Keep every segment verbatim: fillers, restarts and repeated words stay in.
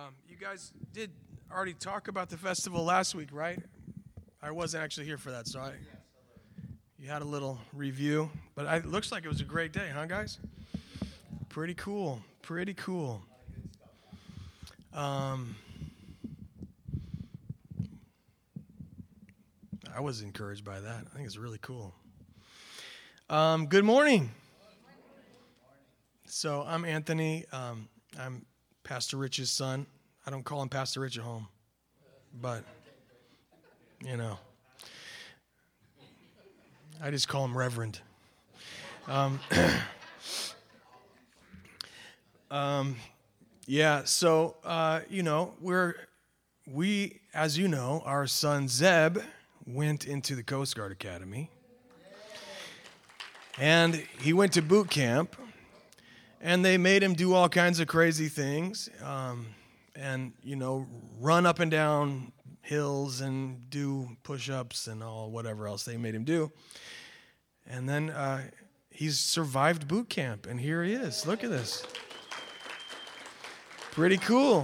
Um, you guys did already talk about the festival last week, right? I wasn't actually here for that, so I, you had a little review. But I, it looks like it was a great day, huh, guys? Pretty cool. Pretty cool. Um, I was encouraged by that. I think it's really cool. Um, good morning. So I'm Anthony. Um, I'm Pastor Rich's son. I don't call him Pastor Rich at home, but, you know, I just call him Reverend. Um, um, yeah, so, uh, you know, we're, we, as you know, our son Zeb went into the Coast Guard Academy, and he went to boot camp. And they made him do all kinds of crazy things, um, and, you know, run up and down hills and do push-ups and all whatever else they made him do. And then uh, he's survived boot camp, and here he is. Look at this. Pretty cool.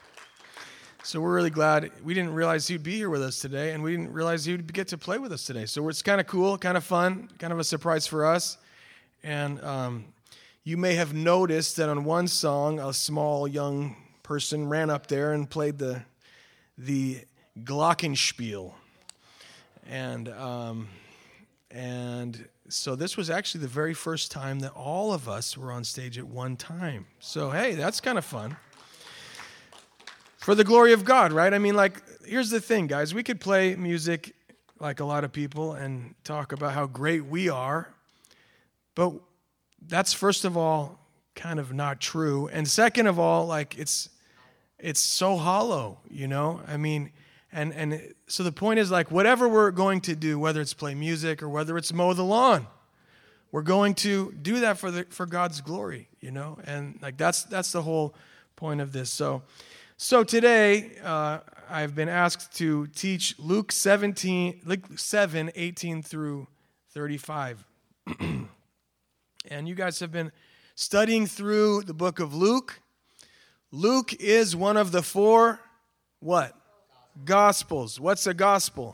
So we're really glad. We didn't realize he'd be here with us today, and we didn't realize he would get to play with us today. So it's kind of cool, kind of fun, kind of a surprise for us. And um you may have noticed that on one song, a small young person ran up there and played the the Glockenspiel, and um, and so this was actually the very first time that all of us were on stage at one time. So hey, that's kind of fun. For the glory of God, right? I mean, like, here's the thing, guys. We could play music like a lot of people and talk about how great we are, but that's, first of all, kind of not true. And second of all, like, it's it's so hollow, you know? I mean, and, and so the point is, like, whatever we're going to do, whether it's play music or whether it's mow the lawn, we're going to do that for the for God's glory, you know? And, like, that's that's the whole point of this. So so today, uh, I've been asked to teach Luke seventeen, Luke seven, eighteen through thirty-five. And you guys have been studying through the book of Luke. Luke is one of the four, what? Gospels. What's a gospel?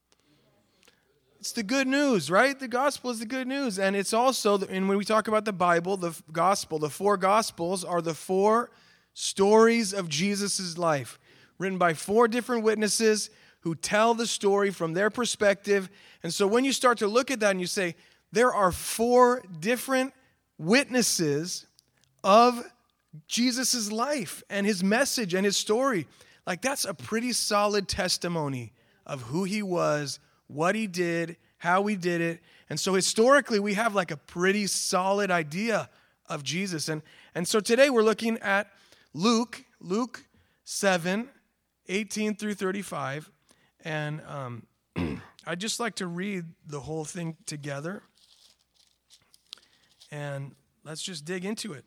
It's the good news, right? The gospel is the good news. And it's also, and when we talk about the Bible, the gospel, the four gospels are the four stories of Jesus' life, written by four different witnesses who tell the story from their perspective. And so when you start to look at that and you say, there are four different witnesses of Jesus' life and his message and his story. Like, that's a pretty solid testimony of who he was, what he did, how he did it. And so historically, we have like a pretty solid idea of Jesus. And, and so today we're looking at Luke, Luke seven, eighteen through thirty-five. And um, I'd just like to read the whole thing together. And let's just dig into it.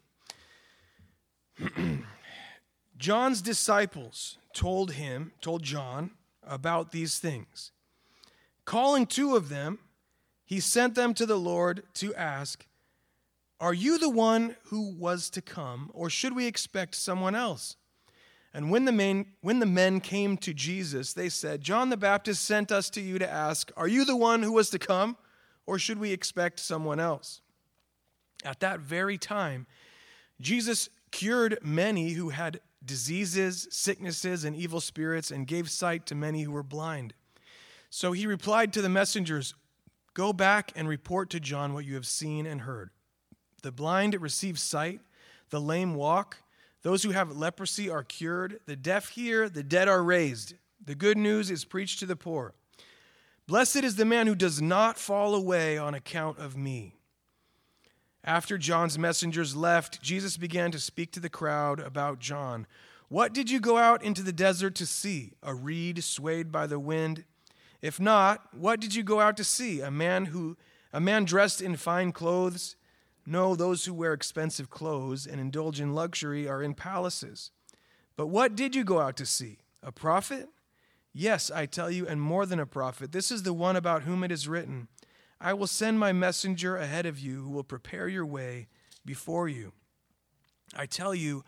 John's disciples told him, told John about these things. Calling two of them, he sent them to the Lord to ask, "Are you the one who was to come, or should we expect someone else?" And when the men, when the men came to Jesus, they said, "John the Baptist sent us to you to ask, 'Are you the one who was to come, or should we expect someone else?'" At that very time, Jesus cured many who had diseases, sicknesses, and evil spirits, and gave sight to many who were blind. So he replied to the messengers, "Go back and report to John what you have seen and heard. The blind receive sight, the lame walk, those who have leprosy are cured, the deaf hear, the dead are raised. The good news is preached to the poor. Blessed is the man who does not fall away on account of me." After John's messengers left, Jesus began to speak to the crowd about John. "What did you go out into the desert to see? A reed swayed by the wind? If not, what did you go out to see? A man who, a man dressed in fine clothes? No, those who wear expensive clothes and indulge in luxury are in palaces. But what did you go out to see? A prophet? Yes, I tell you, and more than a prophet. This is the one about whom it is written, 'I will send my messenger ahead of you who will prepare your way before you.' I tell you,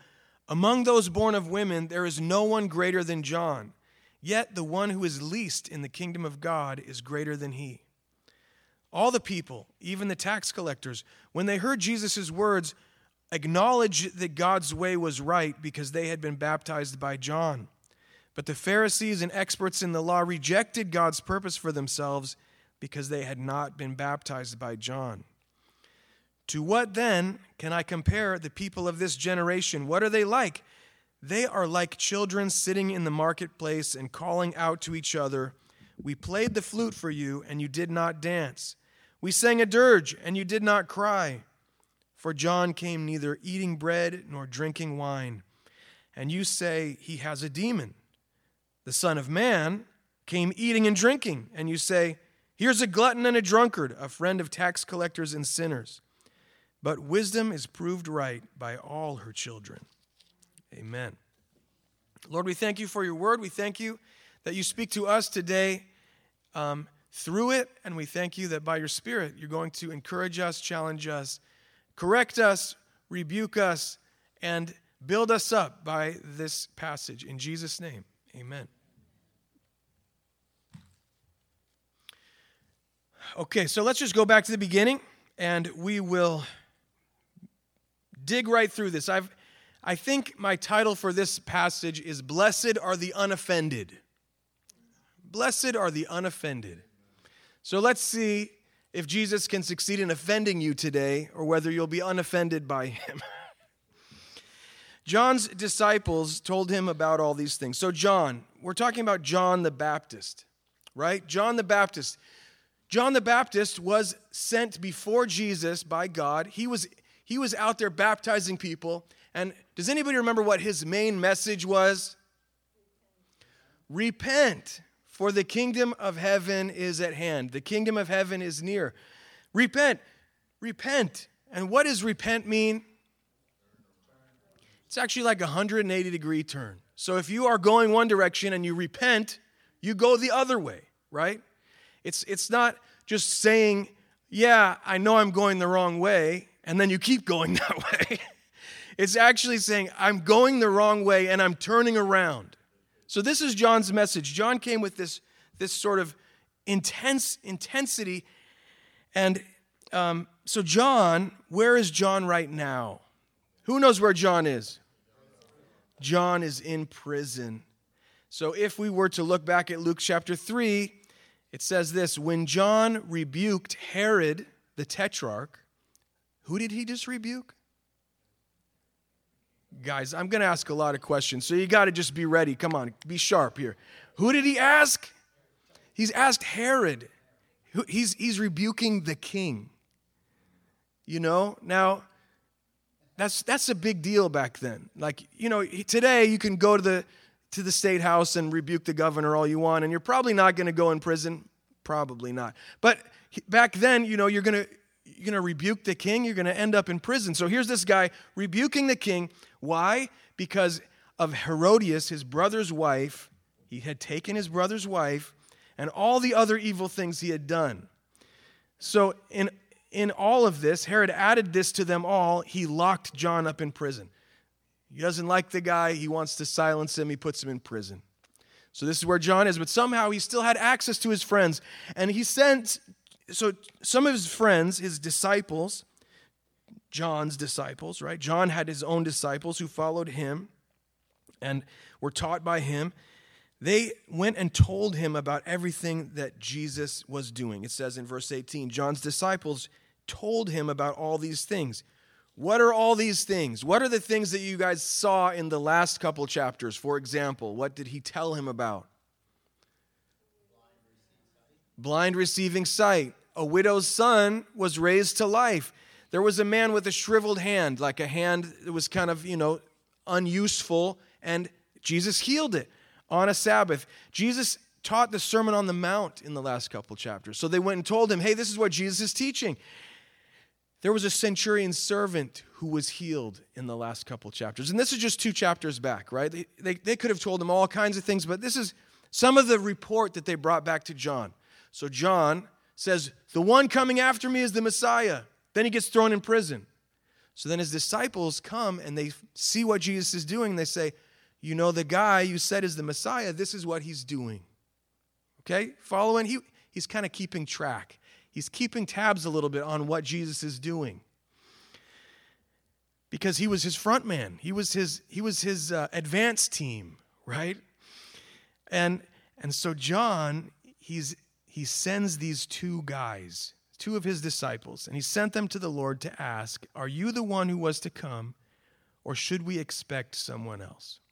Among those born of women, there is no one greater than John. Yet the one who is least in the kingdom of God is greater than he. All the people, even the tax collectors, when they heard Jesus' words, acknowledged that God's way was right because they had been baptized by John. But the Pharisees and experts in the law rejected God's purpose for themselves because they had not been baptized by John. To what then can I compare the people of this generation? What are they like? They are like children sitting in the marketplace and calling out to each other, "We played the flute for you, and you did not dance. We sang a dirge, and you did not cry. For John came neither eating bread nor drinking wine, and you say he has a demon. The Son of Man came eating and drinking, and you say, here's a glutton and a drunkard, a friend of tax collectors and sinners. But wisdom is proved right by all her children." Amen. Lord, we thank you for your word. We thank you that you speak to us today um, through it, and we thank you that by your Spirit you're going to encourage us, challenge us, correct us, rebuke us, and build us up by this passage. In Jesus' name, amen. Okay, so let's just go back to the beginning, and we will dig right through this. I've, I think my title for this passage is Blessed Are the Unoffended. Blessed are the unoffended. So let's see if Jesus can succeed in offending you today or whether you'll be unoffended by him. John's disciples told him about all these things. So John, we're talking about John the Baptist, right? John the Baptist. John the Baptist was sent before Jesus by God. He was He was out there baptizing people. And does anybody remember what his main message was? Repent, for the kingdom of heaven is at hand. The kingdom of heaven is near. Repent, repent. And what does repent mean? It's actually like a one hundred eighty degree turn. So if you are going one direction and you repent, you go the other way, right? It's, it's not just saying, yeah, I know I'm going the wrong way, and then you keep going that way. It's actually saying, I'm going the wrong way and I'm turning around. So this is John's message. John came with this, this sort of intense intensity. And um, so John, where is John right now? Who knows where John is? John is in prison. So if we were to look back at Luke chapter three, it says this: when John rebuked Herod the Tetrarch, who did he just rebuke? Guys, I'm going to ask a lot of questions, so you got to just be ready. Come on, be sharp here. Who did he ask? He's asked Herod. He's, he's rebuking the king. You know, now, that's that's a big deal back then. Like, you know, today you can go to the to the state house and rebuke the governor all you want, and you're probably not going to go in prison. Probably not. But back then, you know, you're going to you're going to rebuke the king, you're going to end up in prison. So here's this guy rebuking the king. Why? Because of Herodias, his brother's wife. He had taken his brother's wife and all the other evil things he had done. So in in all of this, Herod added this to them all. He locked John up in prison. He doesn't like the guy. He wants to silence him. He puts him in prison. So this is where John is. But somehow he still had access to his friends. And he sent, so some of his friends, his disciples, John's disciples, right? John had his own disciples who followed him and were taught by him. They went and told him about everything that Jesus was doing. It says in verse eighteen, John's disciples told him about all these things. What are all these things? What are the things that you guys saw in the last couple chapters? For example, what did he tell him about? Blind receiving sight. A widow's son was raised to life. There was a man with a shriveled hand, like a hand that was kind of, you know, unuseful, and Jesus healed it on a Sabbath. Jesus taught the Sermon on the Mount in the last couple chapters. So they went and told him, hey, this is what Jesus is teaching. There was a centurion's servant who was healed in the last couple chapters. And this is just two chapters back, right? They, they, they could have told him all kinds of things, but this is some of the report that they brought back to John. So John says, the one coming after me is the Messiah. Then he gets thrown in prison. So then his disciples come and they see what Jesus is doing. They say, you know, the guy you said is the Messiah, this is what he's doing. Okay, following? He, he's kind of keeping track. He's keeping tabs a little bit on what Jesus is doing. Because he was his front man. He was his, he was his uh, advance team, right? And, and so John, he's, he sends these two guys, two of his disciples, and he sent them to the Lord to ask, are you the one who was to come, or should we expect someone else?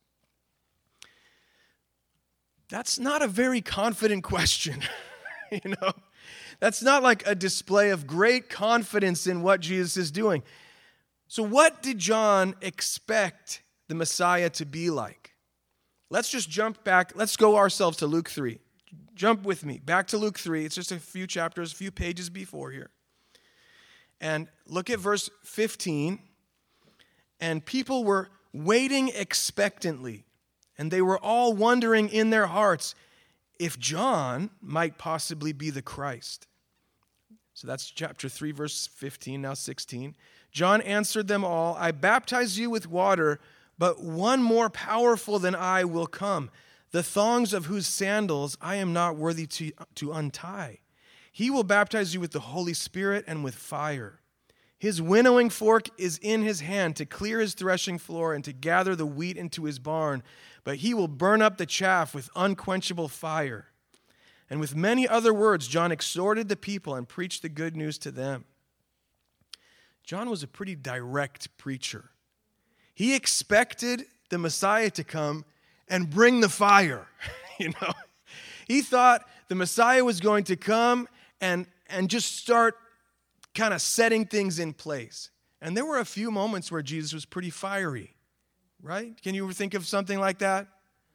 That's not a very confident question, you know? That's not like a display of great confidence in what Jesus is doing. So what did John expect the Messiah to be like? Let's just jump back. Let's go ourselves to Luke three. Jump with me back to Luke three. It's just a few chapters, a few pages before here. And look at verse fifteen. And people were waiting expectantly, and they were all wondering in their hearts if John might possibly be the Christ. So that's chapter three, verse fifteen, now sixteen. John answered them all, I baptize you with water, but one more powerful than I will come, the thongs of whose sandals I am not worthy to, to untie. He will baptize you with the Holy Spirit and with fire. His winnowing fork is in his hand to clear his threshing floor and to gather the wheat into his barn, but he will burn up the chaff with unquenchable fire. And with many other words, John exhorted the people and preached the good news to them. John was a pretty direct preacher. He expected the Messiah to come and bring the fire, you know. He thought the Messiah was going to come and, and just start kind of setting things in place. And there were a few moments where Jesus was pretty fiery, right? Can you ever think of something like that?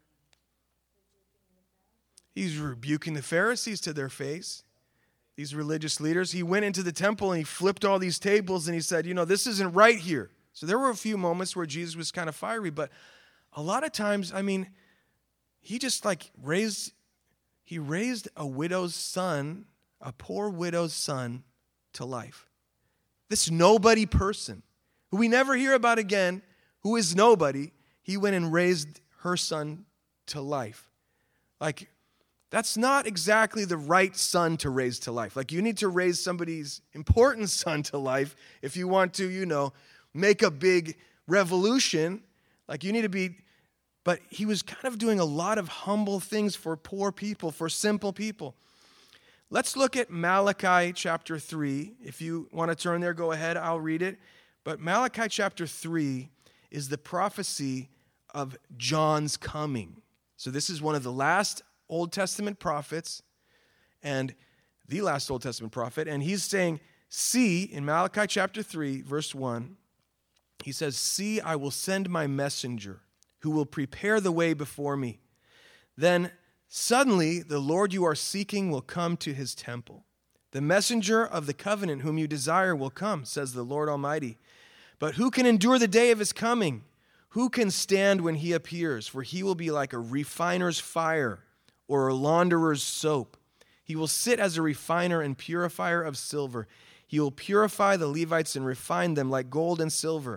He's rebuking the Pharisees to their face, these religious leaders. He went into the temple and he flipped all these tables and he said, you know, this isn't right here. So there were a few moments where Jesus was kind of fiery, but a lot of times, I mean, he just like raised, he raised a widow's son, a poor widow's son, to life. This nobody person, who we never hear about again, who is nobody, he went and raised her son to life. Like, that's not exactly the right son to raise to life. Like, you need to raise somebody's important son to life if you want to, you know, make a big revolution. Like, you need to be, but he was kind of doing a lot of humble things for poor people, for simple people. Let's look at Malachi chapter three. If you want to turn there, go ahead. I'll read it. But Malachi chapter three is the prophecy of John's coming. So this is one of the last Old Testament prophets and the last Old Testament prophet. And he's saying, see, in Malachi chapter three, verse one, he says, see, I will send my messenger who will prepare the way before me. Then suddenly, the Lord you are seeking will come to his temple. The messenger of the covenant whom you desire will come, says the Lord Almighty. But who can endure the day of his coming? Who can stand when he appears? For he will be like a refiner's fire or a launderer's soap. He will sit as a refiner and purifier of silver. He will purify the Levites and refine them like gold and silver.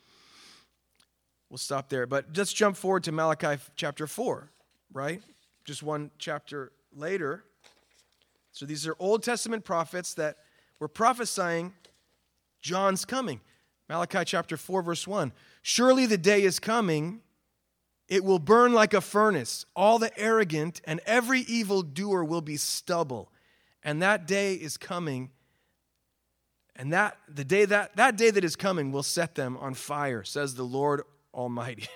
We'll stop there. But let's jump forward to Malachi chapter four, right? Just one chapter later. So these are Old Testament prophets that were prophesying John's coming. Malachi chapter four, verse one. Surely the day is coming, it will burn like a furnace. All the arrogant and every evil doer will be stubble. And that day is coming, and that the day that that day that is coming will set them on fire, says the Lord Almighty.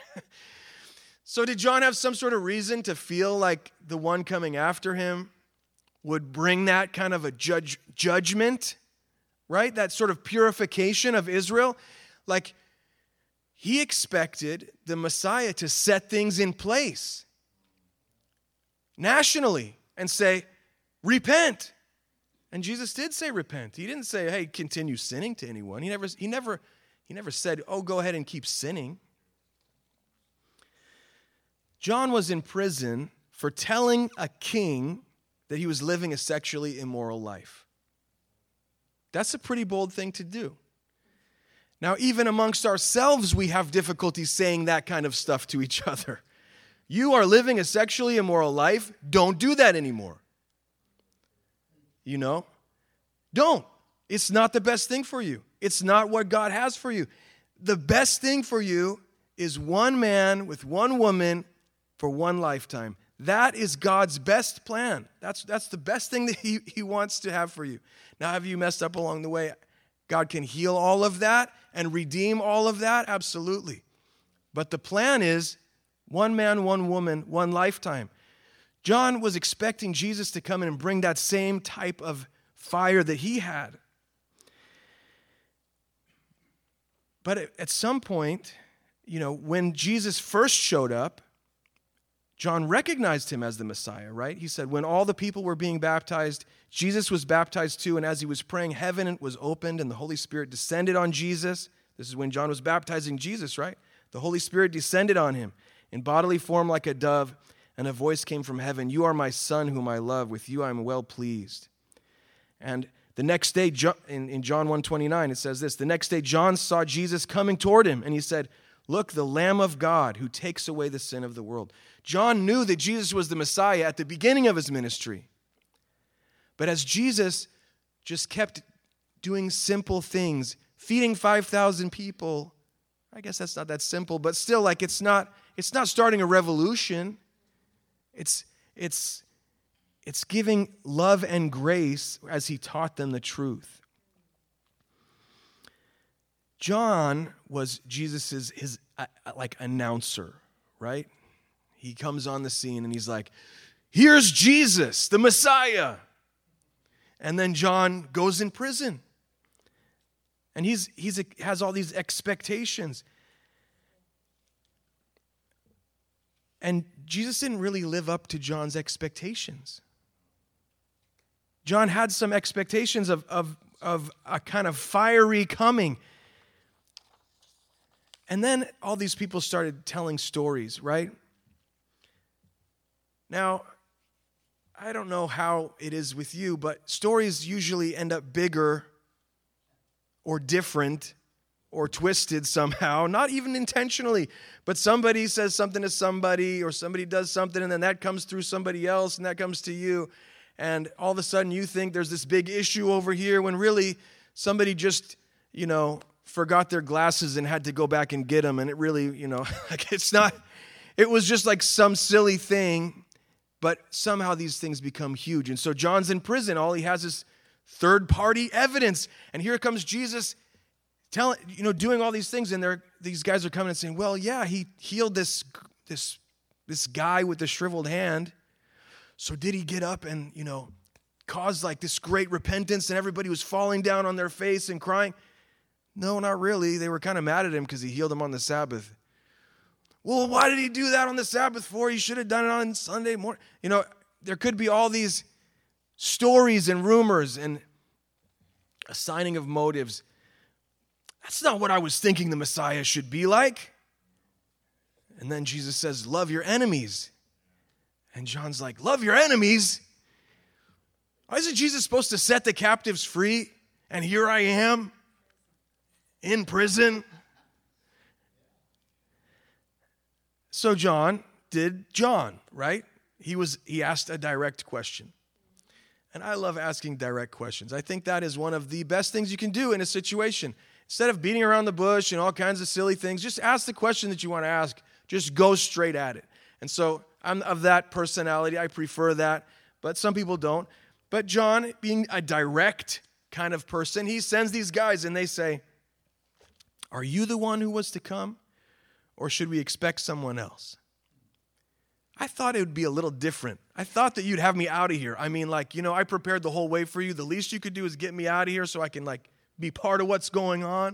So did John have some sort of reason to feel like the one coming after him would bring that kind of a judge, judgment, right? That sort of purification of Israel? Like, he expected the Messiah to set things in place nationally and say, repent. And Jesus did say repent. He didn't say, hey, continue sinning to anyone. He never, he never, he never said, oh, go ahead and keep sinning. John was in prison for telling a king that he was living a sexually immoral life. That's a pretty bold thing to do. Now, even amongst ourselves, we have difficulty saying that kind of stuff to each other. You are living a sexually immoral life. Don't do that anymore. You know? Don't. It's not the best thing for you. It's not what God has for you. The best thing for you is one man with one woman for one lifetime. That is God's best plan. That's, that's the best thing that he, he wants to have for you. Now, have you messed up along the way? God can heal all of that and redeem all of that? Absolutely. But the plan is one man, one woman, one lifetime. John was expecting Jesus to come in and bring that same type of fire that he had. But at some point, you know, when Jesus first showed up, John recognized him as the Messiah, right? He said, when all the people were being baptized, Jesus was baptized too, and as he was praying, heaven was opened and the Holy Spirit descended on Jesus. This is when John was baptizing Jesus, right? The Holy Spirit descended on him in bodily form like a dove, and a voice came from heaven, "You are my Son whom I love. With you I am well pleased." And the next day, in John one twenty-nine, it says this, the next day John saw Jesus coming toward him, and he said, "Look, the Lamb of God who takes away the sin of the world." John knew that Jesus was the Messiah at the beginning of his ministry. But as Jesus just kept doing simple things, feeding five thousand people, I guess that's not that simple, but still, like it's not, it's not starting a revolution. It's, it's, it's giving love and grace as he taught them the truth. John was Jesus's his uh, like announcer, right? He comes on the scene and he's like, "Here's Jesus, the Messiah." And then John goes in prison. And he's he's has all these expectations. And Jesus didn't really live up to John's expectations. John had some expectations of, of, of a kind of fiery coming. And then all these people started telling stories, right? Now, I don't know how it is with you, but stories usually end up bigger or different or twisted somehow, not even intentionally, but somebody says something to somebody or somebody does something and then that comes through somebody else and that comes to you. And all of a sudden you think there's this big issue over here when really somebody just, you know, forgot their glasses and had to go back and get them. And it really, you know, like it's not, it was just like some silly thing, but somehow these things become huge. And so John's in prison. All he has is third-party evidence. And here comes Jesus telling, you know, doing all these things. And they're, these guys are coming and saying, well, yeah, he healed this, this, this guy with the shriveled hand. So did he get up and, you know, cause like this great repentance and everybody was falling down on their face and crying? No, not really. They were kind of mad at him because he healed them on the Sabbath. Well, why did he do that on the Sabbath for? He should have done it on Sunday morning. You know, there could be all these stories and rumors and assigning of motives. That's not what I was thinking the Messiah should be like. And then Jesus says, love your enemies. And John's like, love your enemies? Isn't Jesus supposed to set the captives free? And here I am in prison. So John did John, right? He was he asked a direct question. And I love asking direct questions. I think that is one of the best things you can do in a situation. Instead of beating around the bush and all kinds of silly things, just ask the question that you want to ask. Just go straight at it. And so I'm of that personality. I prefer that, but some people don't. But John, being a direct kind of person, he sends these guys and they say, are you the one who was to come? Or should we expect someone else? I thought it would be a little different. I thought that you'd have me out of here. I mean, like, you know, I prepared the whole way for you. The least you could do is get me out of here so I can, like, be part of what's going on.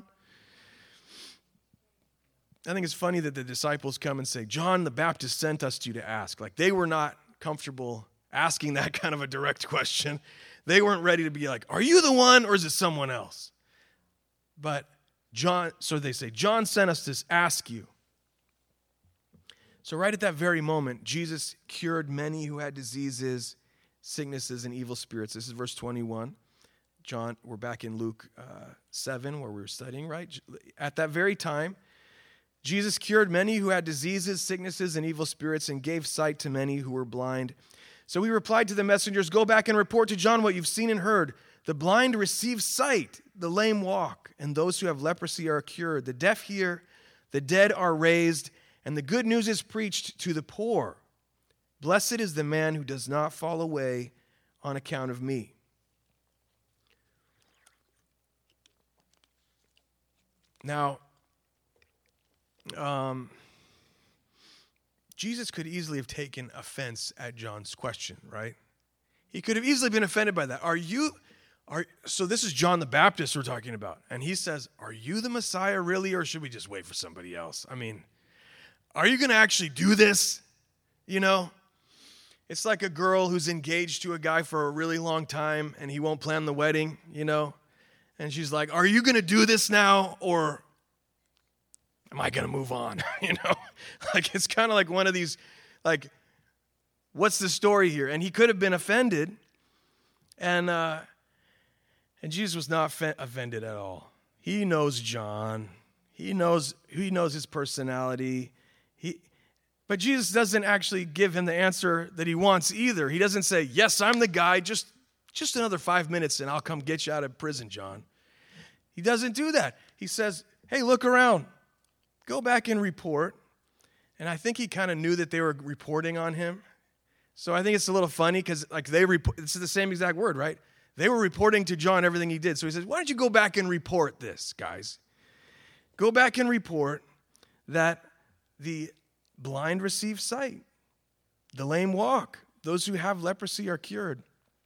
I think it's funny that the disciples come and say, John the Baptist sent us to you to ask. Like, they were not comfortable asking that kind of a direct question. They weren't ready to be like, are you the one or is it someone else? But John, so they say, John sent us to ask you. So right at that very moment, Jesus cured many who had diseases, sicknesses, and evil spirits. This is verse twenty-one. John, we're back in Luke uh, seven where we were studying, right? At that very time, Jesus cured many who had diseases, sicknesses, and evil spirits and gave sight to many who were blind. So he replied to the messengers, "Go back and report to John what you've seen and heard. The blind receive sight, the lame walk, and those who have leprosy are cured. The deaf hear, the dead are raised, and the good news is preached to the poor. Blessed is the man who does not fall away on account of me." Now, um, Jesus could easily have taken offense at John's question, right? He could have easily been offended by that. Are you, are, so this is John the Baptist we're talking about. And he says, are you the Messiah really, or should we just wait for somebody else? I mean, are you going to actually do this? You know, it's like a girl who's engaged to a guy for a really long time and he won't plan the wedding, you know? And she's like, are you going to do this now, or am I going to move on? You know, like it's kind of like one of these, like, what's the story here? And he could have been offended, and uh, and Jesus was not fe- offended at all. He knows John. He knows he knows his personality. He, but Jesus doesn't actually give him the answer that he wants either. He doesn't say, "Yes, I'm the guy. Just just another five minutes, and I'll come get you out of prison, John." He doesn't do that. He says, "Hey, look around. Go back and report." And I think he kind of knew that they were reporting on him. So I think it's a little funny because like they report, it's the same exact word, right? They were reporting to John everything he did. So he says, why don't you go back and report this, guys? Go back and report that the blind receive sight, the lame walk, those who have leprosy are cured.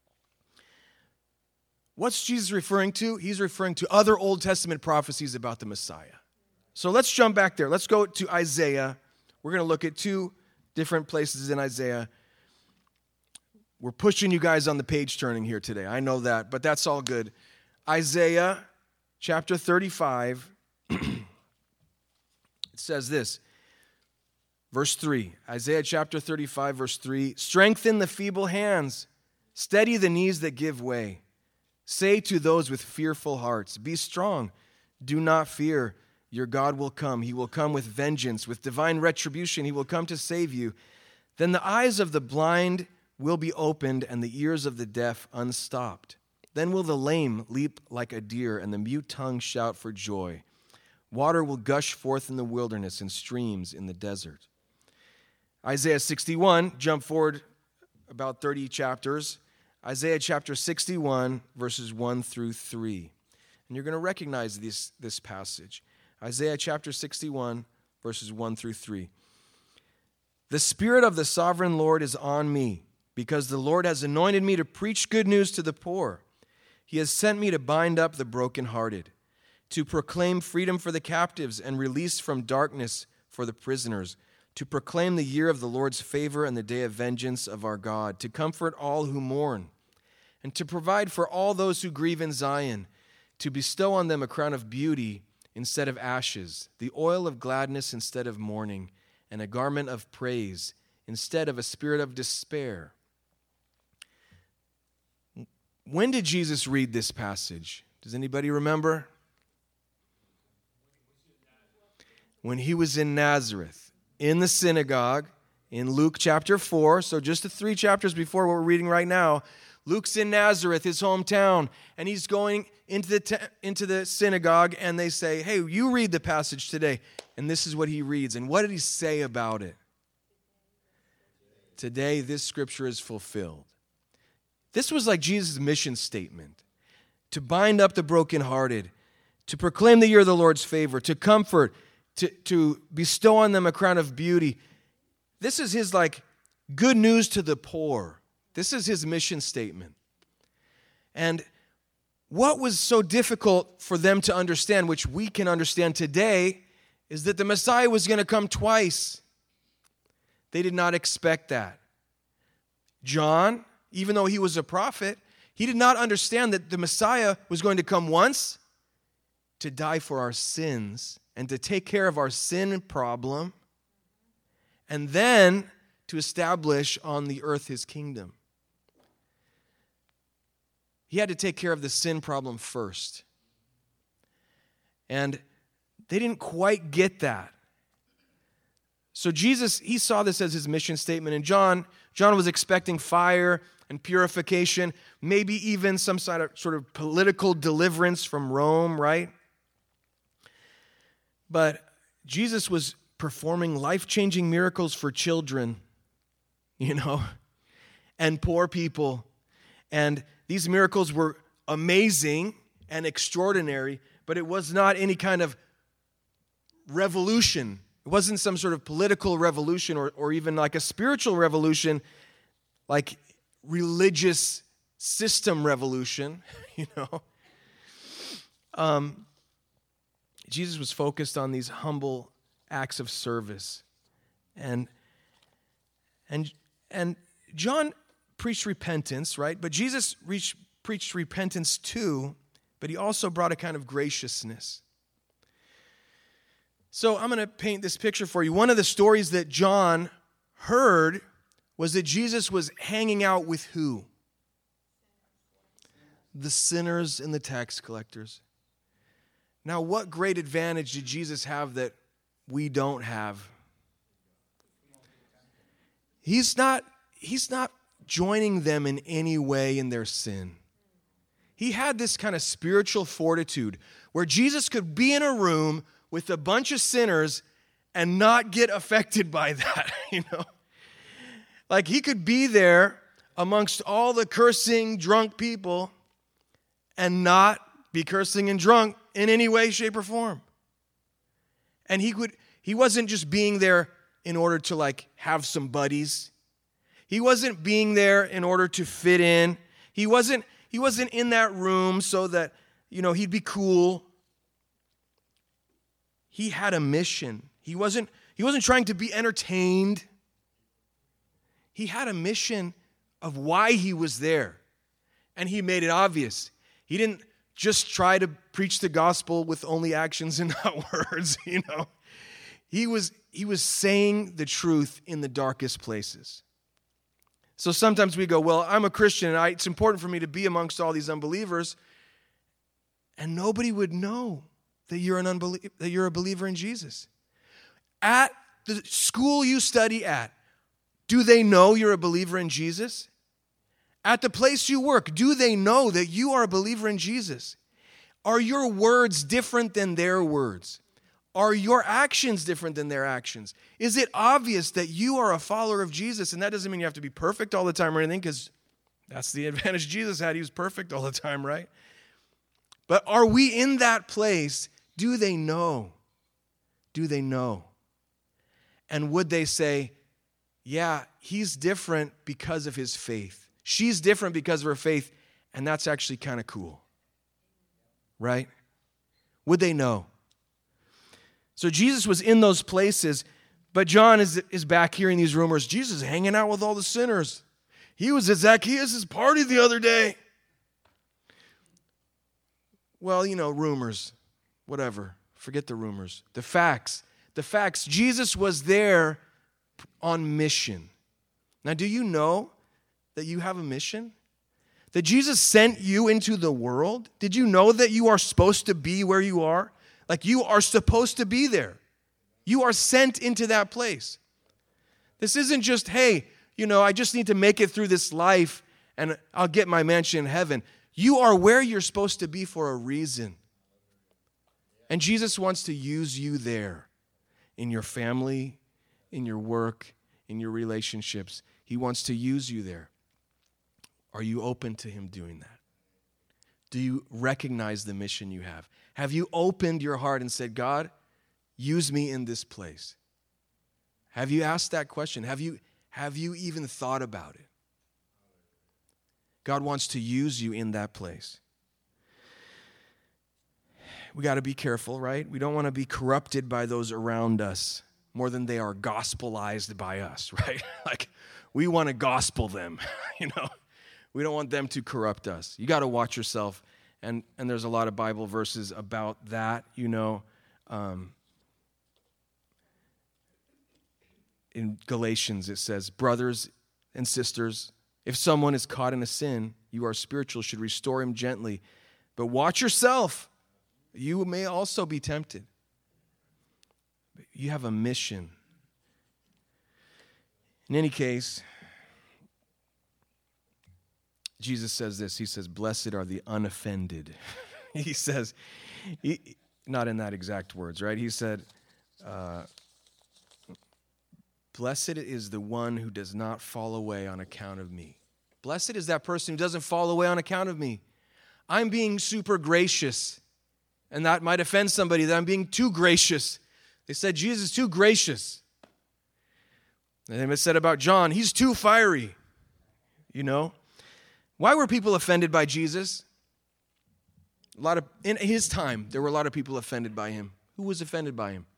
What's Jesus referring to? He's referring to other Old Testament prophecies about the Messiah. So let's jump back there. Let's go to Isaiah. We're going to look at two different places in Isaiah. We're pushing you guys on the page turning here today. I know that, but that's all good. Isaiah chapter thirty-five, it says this, verse three. Isaiah chapter thirty-five, verse three. Strengthen the feeble hands, steady the knees that give way. Say to those with fearful hearts, be strong, do not fear. Your God will come. He will come with vengeance, with divine retribution. He will come to save you. Then the eyes of the blind will be opened and the ears of the deaf unstopped. Then will the lame leap like a deer and the mute tongue shout for joy. Water will gush forth in the wilderness and streams in the desert. Isaiah sixty-one, jump forward about thirty chapters. Isaiah chapter sixty-one, verses one through three. And you're going to recognize this, this passage. Isaiah chapter sixty-one, verses one through three. The Spirit of the sovereign Lord is on me, because the Lord has anointed me to preach good news to the poor. He has sent me to bind up the brokenhearted, to proclaim freedom for the captives and release from darkness for the prisoners, to proclaim the year of the Lord's favor and the day of vengeance of our God, to comfort all who mourn, and to provide for all those who grieve in Zion, to bestow on them a crown of beauty instead of ashes, the oil of gladness instead of mourning, and a garment of praise instead of a spirit of despair. When did Jesus read this passage? Does anybody remember? When he was in Nazareth, in the synagogue, in Luke chapter four, so just the three chapters before what we're reading right now. Luke's in Nazareth, his hometown, and he's going into the te- into the synagogue, and they say, hey, you read the passage today. And this is what he reads. And what did he say about it? Today, this scripture is fulfilled. This was like Jesus' mission statement, to bind up the brokenhearted, to proclaim the year of the Lord's favor, to comfort, to, to bestow on them a crown of beauty. This is his like good news to the poor. This is his mission statement. And what was so difficult for them to understand, which we can understand today, is that the Messiah was going to come twice. They did not expect that. John, even though he was a prophet, he did not understand that the Messiah was going to come once to die for our sins and to take care of our sin problem, and then to establish on the earth his kingdom. he had to take care of the sin problem first. And they didn't quite get that. So Jesus, he saw this as his mission statement. And John, John was expecting fire and purification, maybe even some sort of, sort of political deliverance from Rome, right? But Jesus was performing life-changing miracles for children, you know, and poor people. And these miracles were amazing and extraordinary, but it was not any kind of revolution. It wasn't some sort of political revolution or, or even like a spiritual revolution, like religious system revolution, you know. Um, Jesus was focused on these humble acts of service. And, and, and John preached repentance, right? But Jesus reached, preached repentance too, but he also brought a kind of graciousness. So I'm going to paint this picture for you. One of the stories that John heard was that Jesus was hanging out with who? The sinners and the tax collectors. Now, what great advantage did Jesus have that we don't have? He's not, he's not joining them in any way in their sin. He had this kind of spiritual fortitude where Jesus could be in a room with a bunch of sinners and not get affected by that, you know? Like he could be there amongst all the cursing, drunk people and not be cursing and drunk in any way, shape, or form. And he could, he wasn't just being there in order to like have some buddies. He wasn't being there in order to fit in. He wasn't, he wasn't in that room so that, you know, he'd be cool. He had a mission. He wasn't, he wasn't trying to be entertained. He had a mission of why he was there. And he made it obvious. He didn't just try to preach the gospel with only actions and not words, you know. He was, he was saying the truth in the darkest places. So sometimes we go, well, I'm a Christian, and I, it's important for me to be amongst all these unbelievers, and nobody would know that you're an unbelie- that you're a believer in Jesus. At the school you study at, do they know you're a believer in Jesus? At the place you work, do they know that you are a believer in Jesus? Are your words different than their words? Are your actions different than their actions? Is it obvious that you are a follower of Jesus? And that doesn't mean you have to be perfect all the time or anything, because that's the advantage Jesus had. He was perfect all the time, right? But are we in that place? Do they know? Do they know? And would they say, yeah, he's different because of his faith. She's different because of her faith, and that's actually kind of cool. Right? Would they know? So Jesus was in those places, but John is, is back hearing these rumors. Jesus is hanging out with all the sinners. He was at Zacchaeus' party the other day. Well, you know, rumors, whatever. Forget the rumors. The facts. The facts. Jesus was there on mission. Now, do you know that you have a mission? That Jesus sent you into the world? Did you know that you are supposed to be where you are? Like you are supposed to be there. You are sent into that place. This isn't just, hey, you know, I just need to make it through this life and I'll get my mansion in heaven. You are where you're supposed to be for a reason. And Jesus wants to use you there in your family, in your work, in your relationships. He wants to use you there. Are you open to him doing that? Do you recognize the mission you have? Have you opened your heart and said, God, use me in this place? Have you asked that question? Have you, have you even thought about it? God wants to use you in that place. We got to be careful, right? We don't want to be corrupted by those around us more than they are gospelized by us, right? Like we want to gospel them, you know? We don't want them to corrupt us. You got to watch yourself. And, and there's a lot of Bible verses about that, you know. Um, in Galatians, it says, brothers and sisters, If someone is caught in a sin, you are spiritual, should restore him gently. But watch yourself. You may also be tempted. You have a mission. In any case, Jesus says this. He says, blessed are the unoffended. He says, he, not in that exact words, right? He said, uh, blessed is the one who does not fall away on account of me. Blessed is that person who doesn't fall away on account of me. I'm being super gracious, and that might offend somebody that I'm being too gracious. They said, Jesus is too gracious. And they said about John, he's too fiery. You know? Why were people offended by Jesus? A lot of, in his time, there were a lot of people offended by him. Who was offended by him?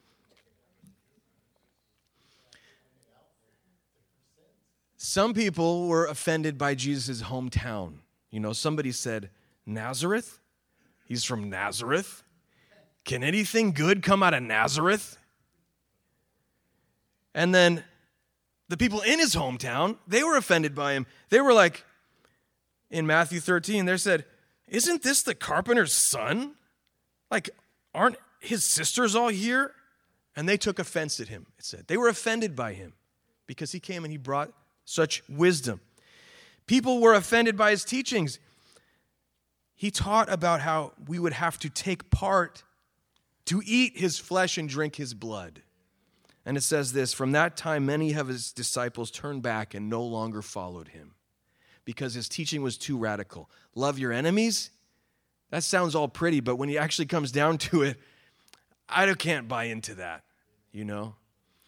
Some people were offended by Jesus' hometown. You know, somebody said, Nazareth? He's from Nazareth? Can anything good come out of Nazareth? And then the people in his hometown, they were offended by him. They were like, in Matthew thirteen, they said, isn't this the carpenter's son? Like, aren't his sisters all here? And they took offense at him, it said. They were offended by him because he came and he brought such wisdom. People were offended by his teachings. He taught about how we would have to take part to eat his flesh and drink his blood. And it says this, from that time many of his disciples turned back and no longer followed him because his teaching was too radical. Love your enemies? That sounds all pretty, but when he actually comes down to it, I can't buy into that, you know?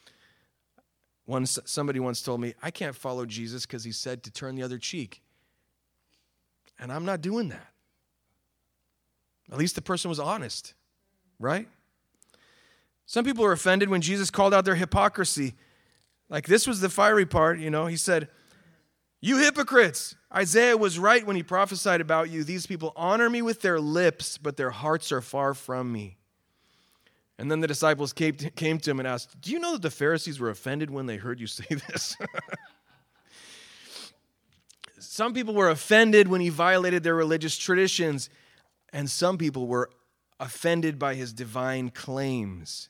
Once, somebody once told me, I can't follow Jesus because he said to turn the other cheek. And I'm not doing that. At least the person was honest, right? Some people were offended when Jesus called out their hypocrisy. Like, this was the fiery part, you know. He said, you hypocrites, Isaiah was right when he prophesied about you. These people honor me with their lips, but their hearts are far from me. And then the disciples came to, came to him and asked, do you know that the Pharisees were offended when they heard you say this? Some people were offended when he violated their religious traditions, and some people were offended by his divine claims.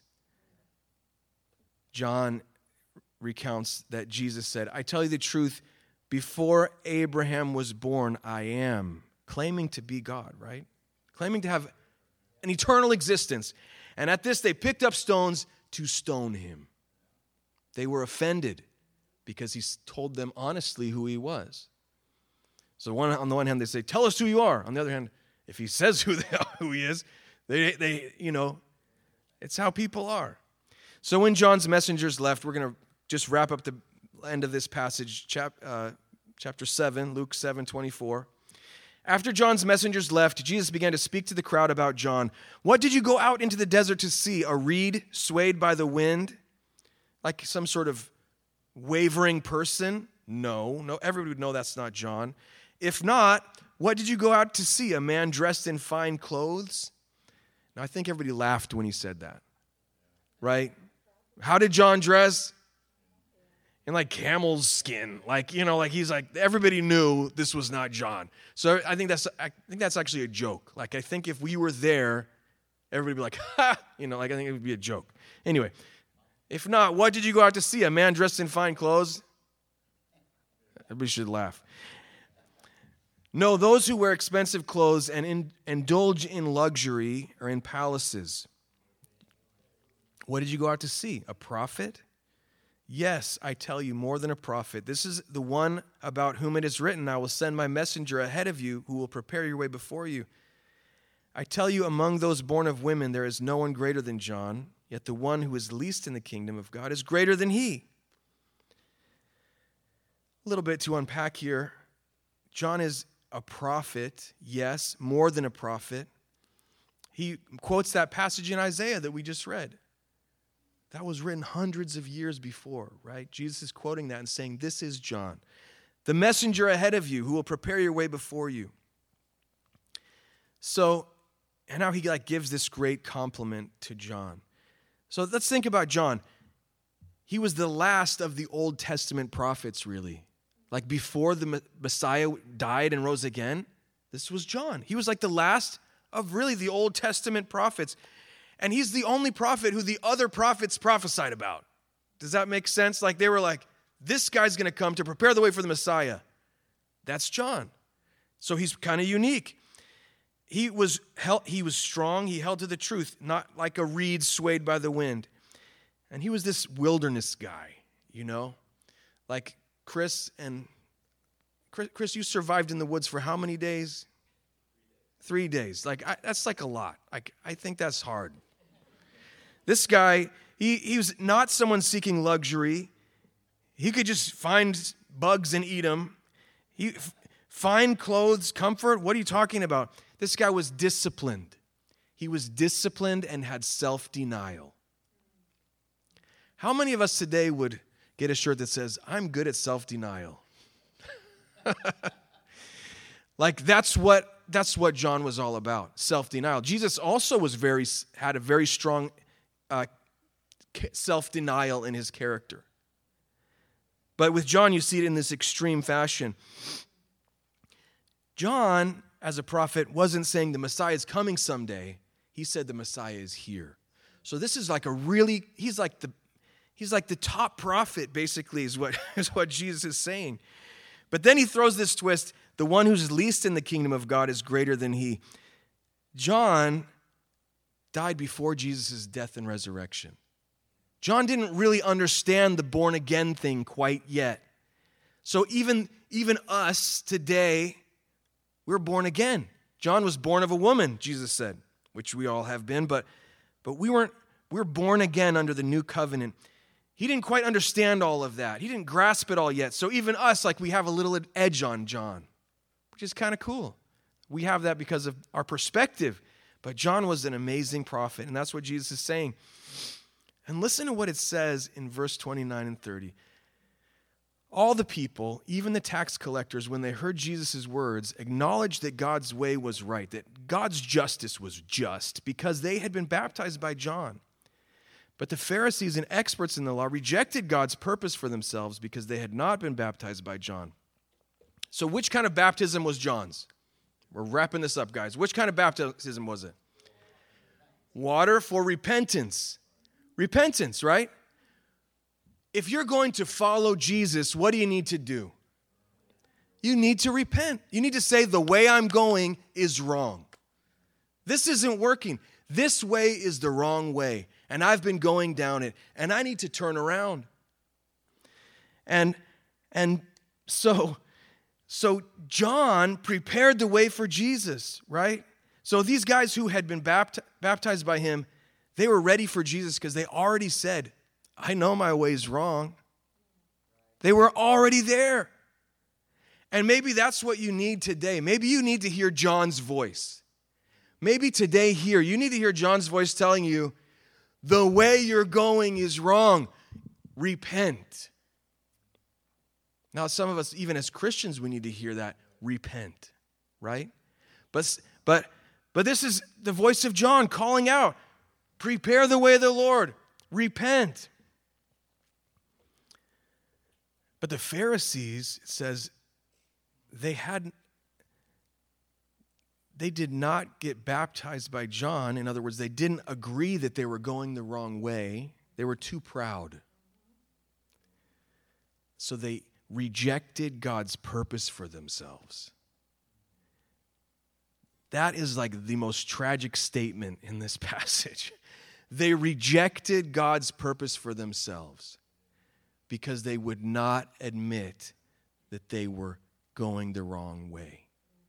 John recounts that Jesus said, I tell you the truth, before Abraham was born, I am. Claiming to be God, right? Claiming to have an eternal existence. And at this, they picked up stones to stone him. They were offended because he told them honestly who he was. So one, on the one hand, they say, tell us who you are. On the other hand, if he says who, they are, who he is, they, they, you know, it's how people are. So when John's messengers left, we're going to just wrap up the end of this passage, chap, uh, chapter seven, Luke seven twenty-four. After John's messengers left, Jesus began to speak to the crowd about John. What did you go out into the desert to see? A reed swayed by the wind? Like some sort of wavering person? No, no, everybody would know that's not John. If not, what did you go out to see? A man dressed in fine clothes? Now, I think everybody laughed when he said that, right? How did John dress? In like camel's skin, like, you know, like he's like, everybody knew this was not John. So I think that's, I think that's actually a joke. Like, I think if we were there, everybody would be like, ha, you know, like I think it would be a joke. Anyway, if not, what did you go out to see? A man dressed in fine clothes? Everybody should laugh. No, those who wear expensive clothes and in, indulge in luxury are in palaces. What did you go out to see? A prophet? Yes, I tell you, more than a prophet. This is the one about whom it is written, I will send my messenger ahead of you who will prepare your way before you. I tell you, among those born of women, there is no one greater than John, yet the one who is least in the kingdom of God is greater than he. A little bit to unpack here. John is a prophet, yes, more than a prophet. He quotes that passage in Isaiah that we just read. That was written hundreds of years before, right? Jesus is quoting that and saying, this is John, the messenger ahead of you who will prepare your way before you. So, and now he like gives this great compliment to John. So let's think about John. He was the last of the Old Testament prophets, really. like before the Messiah died and rose again, this was John. He was like the last of really the Old Testament prophets. And he's the only prophet who the other prophets prophesied about. Does that make sense? Like they were like, this guy's going to come to prepare the way for the Messiah. That's John. So he's kind of unique. He was held, he was strong. He held to the truth, not like a reed swayed by the wind. And he was this wilderness guy, you know, like Chris and Chris, Chris, you survived in the woods for how many days? Three days. Like I, that's like a lot. Like I think that's hard. This guy, he he was not someone seeking luxury. He could just find bugs and eat them. He find clothes, comfort. What are you talking about? This guy was disciplined. He was disciplined and had self-denial. How many of us today would get a shirt that says, I'm good at self-denial? Like that's what that's what John was all about, self-denial. Jesus also was very had a very strong uh, self-denial in his character. But with John, you see it in this extreme fashion. John, as a prophet, wasn't saying the Messiah is coming someday. He said the Messiah is here. So this is like a really, he's like the he's like the top prophet, basically, is what, is what Jesus is saying. But then he throws this twist, the one who's least in the kingdom of God is greater than he. John died before Jesus' death and resurrection. John didn't really understand the born-again thing quite yet. So even, even us today, we're born again. John was born of a woman, Jesus said, which we all have been, but, but we weren't, we're born again under the new covenant. He didn't quite understand all of that. He didn't grasp it all yet. So even us, like we have a little edge on John, which is kind of cool. We have that because of our perspective. But John was an amazing prophet, and that's what Jesus is saying. And listen to what it says in verse twenty-nine and thirty. All the people, even the tax collectors, when they heard Jesus' words, acknowledged that God's way was right, that God's justice was just, because they had been baptized by John. But the Pharisees and experts in the law rejected God's purpose for themselves because they had not been baptized by John. So which kind of baptism was John's? We're wrapping this up, guys. Which kind of baptism was it? Water for repentance. Repentance, right? If you're going to follow Jesus, what do you need to do? You need to repent. You need to say, the way I'm going is wrong. This isn't working. This way is the wrong way, and I've been going down it, and I need to turn around. And, and so, so John prepared the way for Jesus, right? So these guys who had been bapt- baptized by him, they were ready for Jesus because they already said, I know my way's wrong. They were already there. And maybe that's what you need today. Maybe you need to hear John's voice. Maybe today here, you need to hear John's voice telling you, the way you're going is wrong. Repent. Now, some of us, even as Christians, we need to hear that. Repent, right? But, but, but this is the voice of John calling out, prepare the way of the Lord. Repent. But the Pharisees, it says, they had they did not get baptized by John. In other words, they didn't agree that they were going the wrong way. They were too proud. So they rejected God's purpose for themselves. That is like the most tragic statement in this passage. They rejected God's purpose for themselves because they would not admit that they were going the wrong way.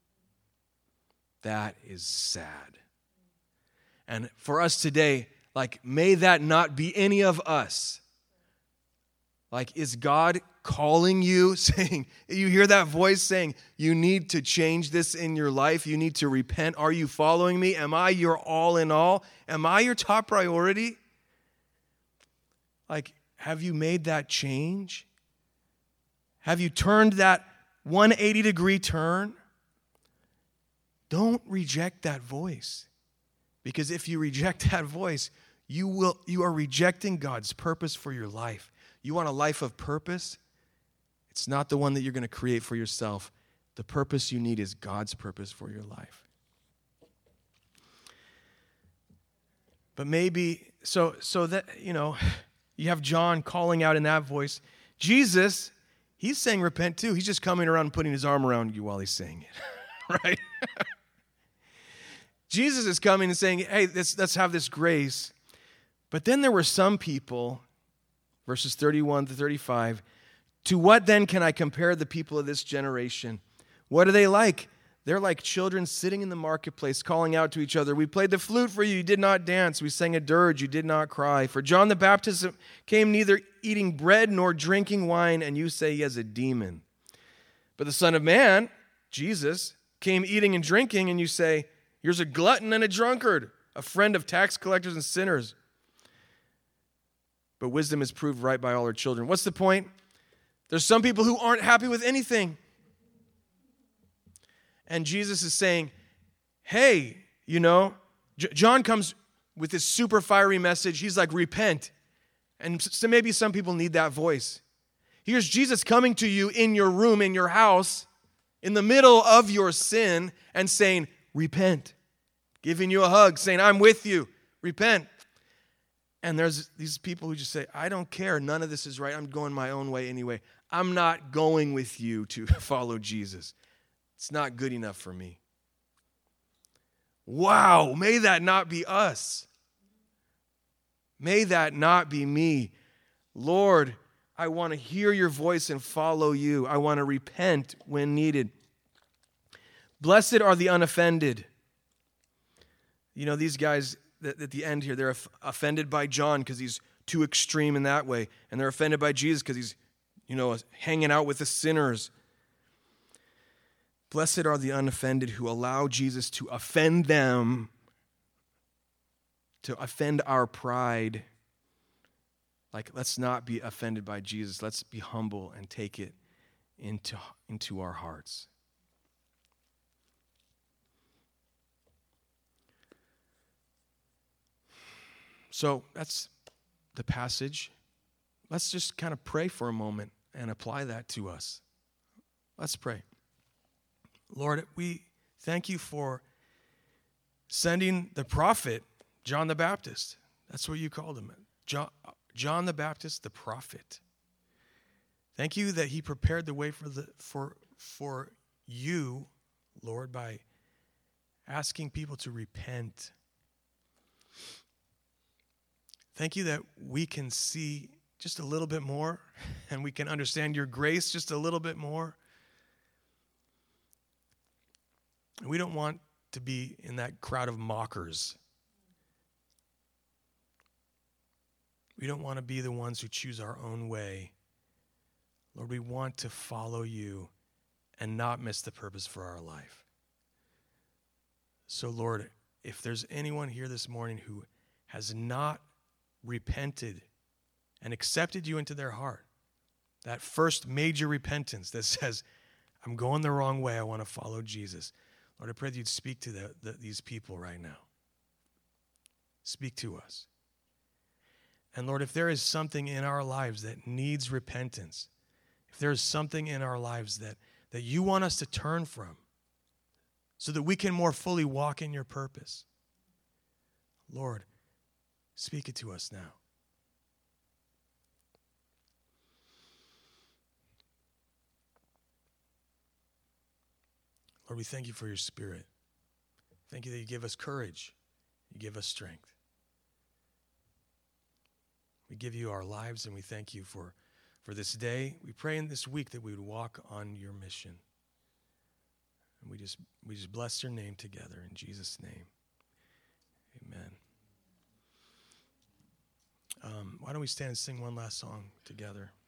That is sad. And for us today, like, may that not be any of us. Like, is God calling you, saying, you hear that voice saying, you need to change this in your life, you need to repent. Are you following me? Am I your all in all? Am I your top priority? Like, have you made that change? Have you turned that one hundred eighty degree turn? Don't reject that voice. Because if you reject that voice, you will you are rejecting God's purpose for your life. You want a life of purpose? It's not the one that you're going to create for yourself. The purpose you need is God's purpose for your life. But maybe, so so that, you know, you have John calling out in that voice. Jesus, he's saying repent too. He's just coming around and putting his arm around you while he's saying it, right? Jesus is coming and saying, hey, let's, let's have this grace. But then there were some people, verses thirty-one to thirty-five, to what then can I compare the people of this generation? What are they like? They're like children sitting in the marketplace calling out to each other. We played the flute for you, you did not dance. We sang a dirge, you did not cry. For John the Baptist came neither eating bread nor drinking wine, and you say he has a demon. But the Son of Man, Jesus, came eating and drinking, and you say, here's a glutton and a drunkard, a friend of tax collectors and sinners. But wisdom is proved right by all her children. What's the point? There's some people who aren't happy with anything. And Jesus is saying, hey, you know, J- John comes with this super fiery message. He's like, repent. And so maybe some people need that voice. Here's Jesus coming to you in your room, in your house, in the middle of your sin and saying, repent. Giving you a hug, saying, I'm with you. Repent. And there's these people who just say, I don't care. None of this is right. I'm going my own way anyway. I'm not going with you to follow Jesus. It's not good enough for me. Wow, may that not be us. May that not be me. Lord, I want to hear your voice and follow you. I want to repent when needed. Blessed are the unoffended. You know, these guys at the end here, they're offended by John because he's too extreme in that way. And they're offended by Jesus because he's, you know, hanging out with the sinners. Blessed are the unoffended who allow Jesus to offend them, to offend our pride. Like, let's not be offended by Jesus. Let's be humble and take it into, into our hearts. So that's the passage. Let's just kind of pray for a moment and apply that to us. Let's pray. Lord, we thank you for sending the prophet, John the Baptist. That's what you called him. John, John the Baptist, the prophet. Thank you that he prepared the way for the for for you, Lord, by asking people to repent. Thank you that we can see just a little bit more and we can understand your grace just a little bit more. We don't want to be in that crowd of mockers. We don't want to be the ones who choose our own way. Lord, we want to follow you and not miss the purpose for our life. So, Lord, if there's anyone here this morning who has not repented and accepted you into their heart, that first major repentance that says, I'm going the wrong way, I want to follow Jesus. Lord, I pray that you'd speak to the, the, these people right now. Speak to us. And Lord, if there is something in our lives that needs repentance, if there is something in our lives that, that you want us to turn from so that we can more fully walk in your purpose, Lord, speak it to us now. Lord, we thank you for your Spirit. Thank you that you give us courage. You give us strength. We give you our lives and we thank you for, for this day. We pray in this week that we would walk on your mission. And we just we just bless your name together in Jesus' name. Amen. Um, why don't we stand and sing one last song together?